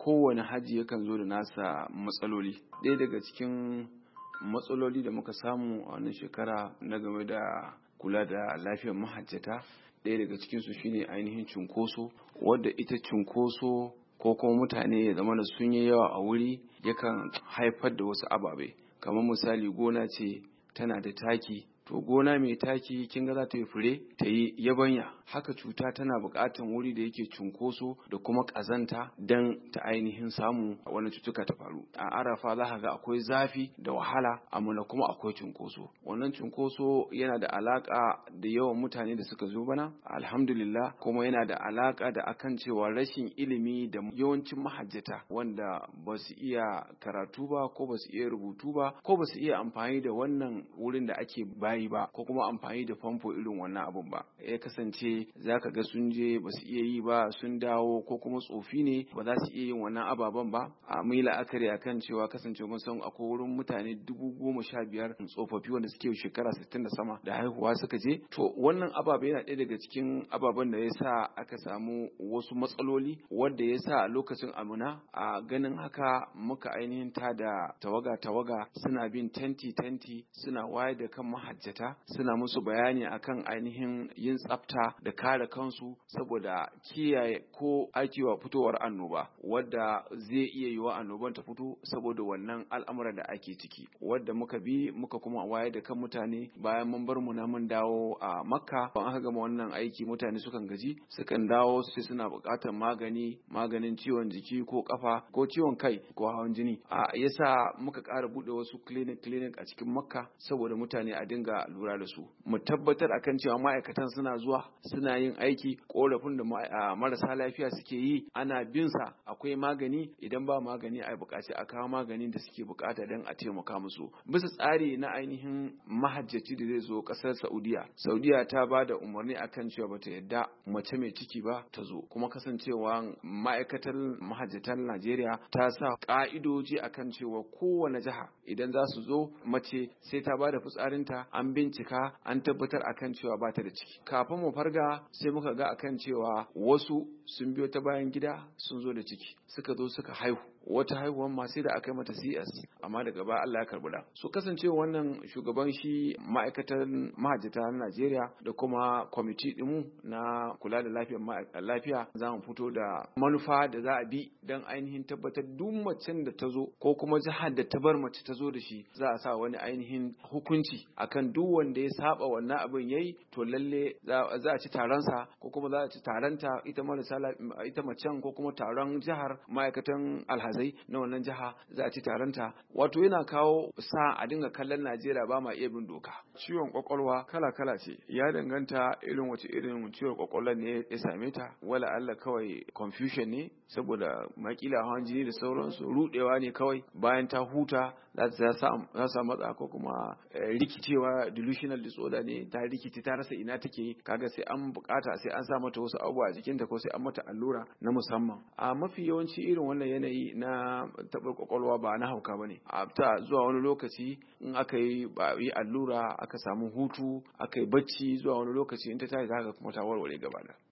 kowane haji yakan zo da nasa matsaloli. Ɗaya daga cikin matsaloli da muka samu a wannan shekara na game da kula da lafiyar mahajjata, ɗaya daga cikinsu shine ainihin cunkoso, wadda ita cunkoso ko kuma mutane ya zama da sun yi yawa a wuri yakan haifar da wasu ababe. Kamar misali, gona ce tana da taki, to gona mai taki kin ga za ta yi fure ta yi yabanya. Haka cuta tana buƙatar wuri da yake cunkoso da kuma ƙazanta don ta ainihin samu wani cutuka ta faru. A Arafa za ka ga akwai zafi da wahala, amma kuma akwai cunkoso. Wannan cunkoso yana da alaƙa da yawan mutane da suka zo bana, alhamdulillah, kuma yana da alaƙa da akan cewa rashin ilimi da yawancin mahajjata wanda ba su iya karatu ba ko ba su iya rubutu ba ko ba su iya amfani da wannan wurin da ake bayi ba ko kuma amfani da famfo irin wannan abun ba. Ya kasance za ka ga sun je ba su iya yi ba, sun dawo, ko kuma tsofi ne ba za su iya yin wannan ababen ba. A mai la'akari akan cewa kasance mun san akwai wurin mutane 15,000 tsofaffi wanda suke shekara 60 da sama da haihuwa suka je. To wannan ababe yana ɗaya daga cikin ababen da ya sa aka samu wasu matsaloli, wanda ya sa a lokacin amina a ganin haka muka ainihin da tawaga suna bin tenti suna wayar da kan mahajjata, suna musu bayani akan ainihin yin tsafta da kare kansu saboda kiyaye ko aikewa fitowar annoba, wadda zai iya yiwa annoban ta fito saboda wannan al'amuran da ake ciki, wadda muka bi muka kuma wayar da kan mutane. Bayan mun bar mu na mun dawo a Makka, ban aka gama wannan aiki mutane sukan gaji, sukan dawo sai suna buƙatar maganin ciwon jiki ko kafa ko ciwon kai ko hawan jini. Yasa muka ƙara buɗe wasu clinic a cikin Makka saboda mutane a dinga lura da su. Mu tabbatar akan cewa ma'aikatan suna zuwa suna yin aiki, korafin da marasa lafiya suke yi ana bin sa, akwai magani, idan ba magani a buƙaci a kawo maganin da suke buƙata don a taimaka musu bisa tsari na ainihin mahajjaci da zai zo ƙasar Saudiya ta ba da umarni akan cewa bata yadda mace mai ciki ba ta zo, kuma kasancewa ma'aikatar mahajjatan Najeriya ta sa ƙa'idoji akan cewa kowane jiha idan za su zo mace sai ta ba da fitsarinta an bincika an tabbatar akan cewa ba ta da ciki. Kafin mu farga sai muka ga akan cewa wasu sun biyo ta bayan gida sun zo da ciki, suka zo suka haihu, wata haihuwan ma sai da aka yi mata CS, amma daga baya Allah ya karbi da su. Kasancewa wannan shugaban shi ma'aikatan mahajjata na Najeriya da kuma kwamiti ɗinmu na kula da lafiya za mu fito da manufa da za a bi don ainihin tabbatar duk macen da ta zo ko kuma jihar da ta bar mace ta zo da shi za a sa wani ainihin hukunci akan duk wanda ya saba wannan abin yayi, to lalle za a ci taronsa ko kuma za a ci taronta ita macen ko kuma taron jihar ma'aikatan alhazai na wannan jiha za a ci taronta. Wato yana kawo sa a dinga kallon Najeriya ba ma iya bin doka. Ciwon kwakwalwa kala ce, ya danganta wace irin ciwon kwakwalwa ne ya same ta. Wala Allah kawai confusion ne saboda makila hawan jini da sauransu, rudewa ne kawai, bayan ta huta za ta samu matsa ko kuma rikicewa, delusional disorder ne, ta rikici ta rasa ina take, kaga sai an bukata sai an sa mata wasu abubuwa a jikinta ko sai an mata allura na musamman. A mafi yawanci irin wannan yanayi na taɓar kwakwalwa ba na hauka bane. A ta zuwa wani lokaci in aka yi allura aka samu hutu aka yi bacci, zuwa wani lokaci in ta tashi haka kuma ta warware gaba da.